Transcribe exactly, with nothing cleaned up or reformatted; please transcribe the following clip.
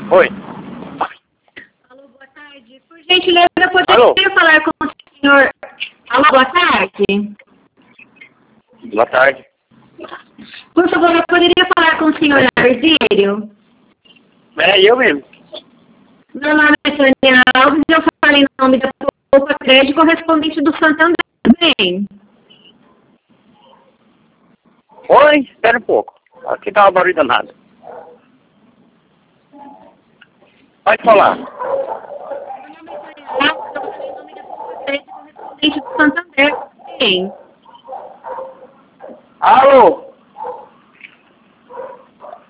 Oi. Alô, boa tarde. Por gentileza, eu poderia Alô? falar com o senhor... Alô, boa tarde. Boa tarde. Por favor, eu poderia falar com o senhor Arzírio? É eu mesmo. Meu nome é Tânia Alves e eu falei em nome da Poupa Crédito correspondente do Santander. Bem, Oi, espera um pouco. Aqui tá uma barulho danado. Pode falar. eu falei em nome da Poupa Crédito correspondente do Santander. Bem, Alô?